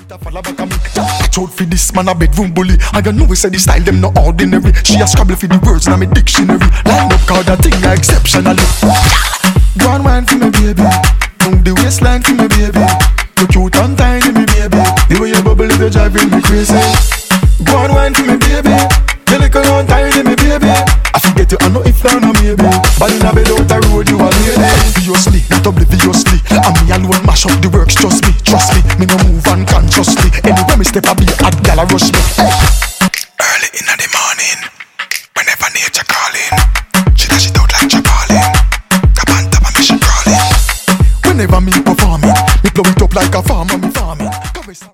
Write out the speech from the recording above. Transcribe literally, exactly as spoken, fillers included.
Watch out for this man a bedroom bully. I don't know we say the style them no ordinary. She a scrabble for the words in my dictionary. Line up cause that thing a exceptional. Go on wine for me baby. Move the waistline for me baby. You cute and tiny me baby. The way you bubble is driving me crazy. Go on wine for me baby. You little and tiny me baby. I forget you I know if you're not maybe. But in a bed out the road you are lady. Obviously, not obliviously. And me alone mash up the works, trust me, trust me. Me no move unconsciously. Anywhere me step I be a hot gal a rush me. Hey.